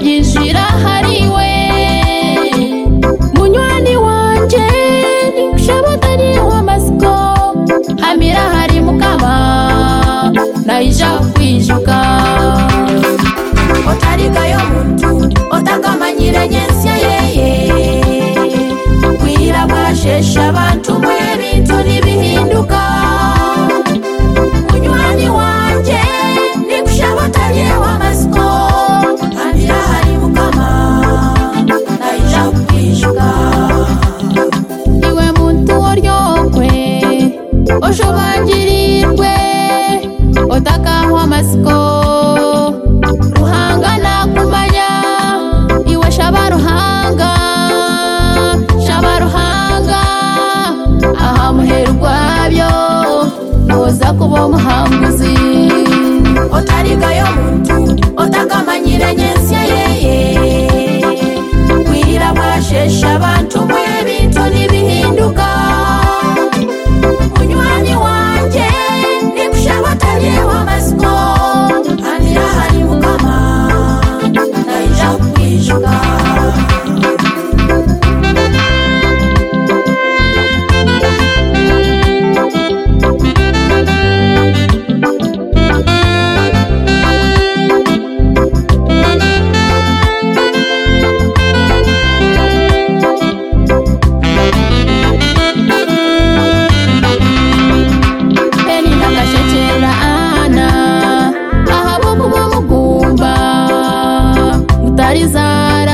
byinjira hariwe munywani wanje nikushabotari w'amasiko hamira hari mukaba naija kwijuka otarikayo muntu otakamanyire nyensya yeye kwira bwashesha abantu mwebintu nibihinduka munywani wanje nikushabotari w'amasiko hamira hari mukama naija kwijuka iwe muntu oryokwe oshobangirirwe otakaho amasiko ruhanga nakumanya iwe shabaruhanga aha muherwabyo noza kuba umuhambuzi otarikayo muntu otakamanyire nyensya yeye kwira bwashesha abantu mwebintu nibihinduka munywani wanje nikushabotari w'amasiko hamira hari mukama naija kwijuka Zara